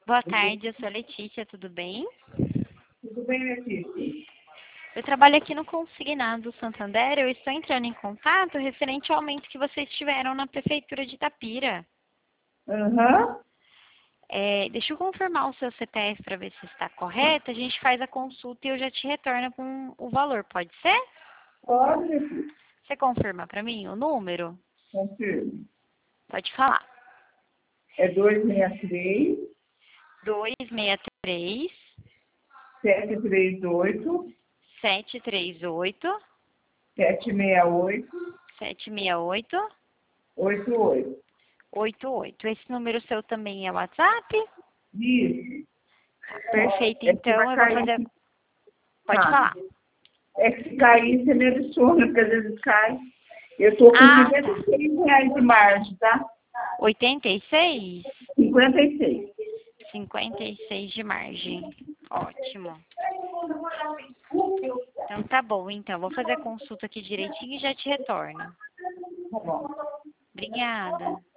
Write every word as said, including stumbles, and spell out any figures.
Boa tarde, eu sou a Letícia, tudo bem? Tudo bem, Letícia? Eu trabalho aqui no Consignado Santander, eu estou entrando em contato referente ao aumento que vocês tiveram na Prefeitura de Itapira. Aham. É, deixa eu confirmar o seu C P F para ver se está correto, a gente faz a consulta e eu já te retorno com o valor, pode ser? Pode, Letícia. Você confirma para mim o número? Confirme. Pode falar. É dois seis três, dois seis três, sete três oito, sete três oito, sete seis oito, sete seis oito, oito oito. oito oito. Esse número seu também é WhatsApp? Isso. Perfeito, É que então vai eu vou cair. fazer... Pode Tá. falar. É que se cair, você me adiciona, porque às vezes cai. Eu tô com Ah, cinquenta tá. e seis reais de margem, tá? oitenta e seis? cinquenta e seis. cinquenta e seis de margem. Ótimo. Então tá bom, então. Vou fazer a consulta aqui direitinho e já te retorno. Tá bom. Obrigada.